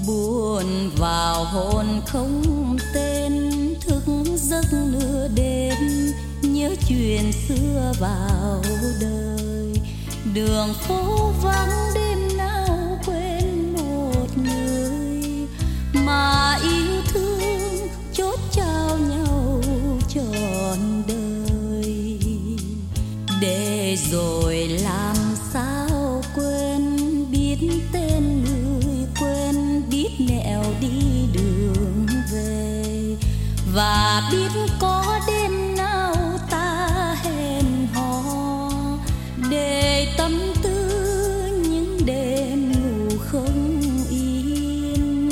buồn vào hồn không tên, thức giấc nửa đêm nhớ chuyện xưa vào đời. Đường phố vắng đêm nào quên một người mà yêu thương chốt trao nhau trọn đời. Để rồi làm sao quên biết tên người, quên biết nẻo đi đường về, và biết có đêm nào ta hẹn hò để tâm tư những đêm ngủ không yên.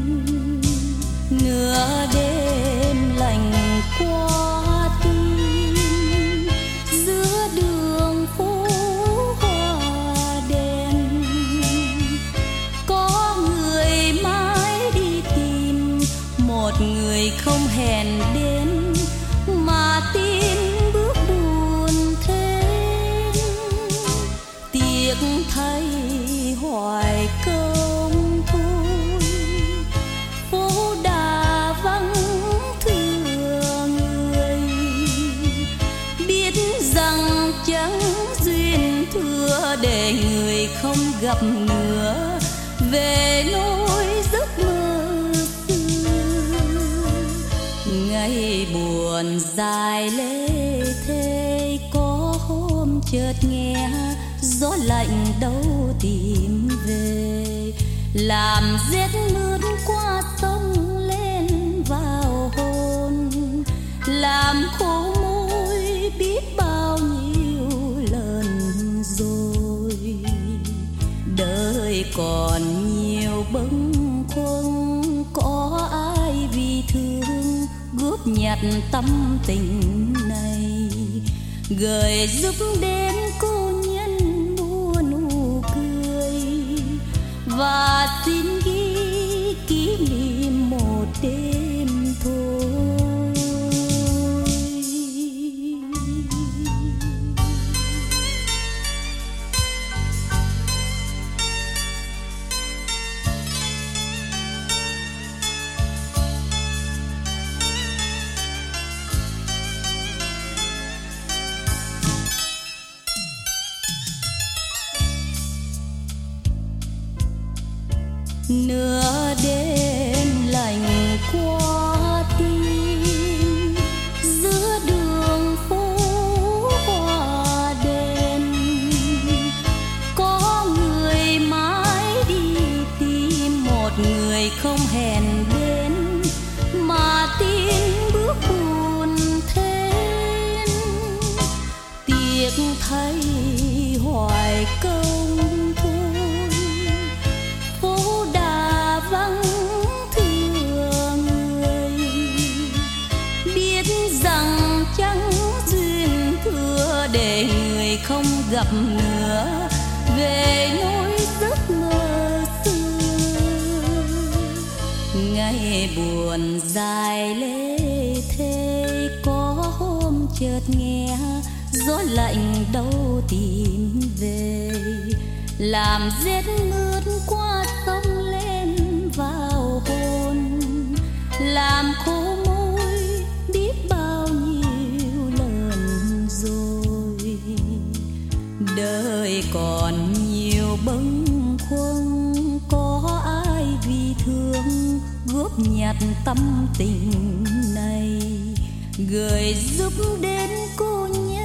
Nửa đêm lạnh qua tim, giữa đường phố hoa đèn, có người mãi đi tìm một người không hẹn đến, mà tin bước buồn thêm. Tiếc thay hoài công thôi, phố đà vắng thưa người, biết rằng chẳng duyên thừa để người không gặp nữa, về nỗi giấc mơ xưa. Ngày buồn dài lê thê, có hôm chợt nghe gió lạnh đâu tìm về, làm rét mướt qua sông lên vào hồn, làm khô môi biết bao nhiêu lần rồi. Đời còn nhiều bâng khuâng, có ai vì thương góp nhặt tâm tình này, gửi giúp đến cô nhân mua nụ cười, và xin ghi kỷ niệm một đêm thôi. Nửa đêm lạnh qua tim, giữa đường phố hoa đèn, có người mãi đi tìm một người không hẹn đến, mà tin bước buồn thêm. Tiếc thay hoài công thôi, phố đà vắng thưa người, biết rằng chẳng duyên thừa để người không gặp nữa, về nỗi giấc mơ xưa. Ngày buồn dài lê thê, có hôm chợt nghe gió lạnh đâu tìm về, làm rét mướt qua sông lên vào hồn, làm khô môi biết bao nhiêu lần rồi. Đời còn nhiều bâng khuâng, có ai vì thương góp nhặt tâm tình này, gửi giúp đến cô nhé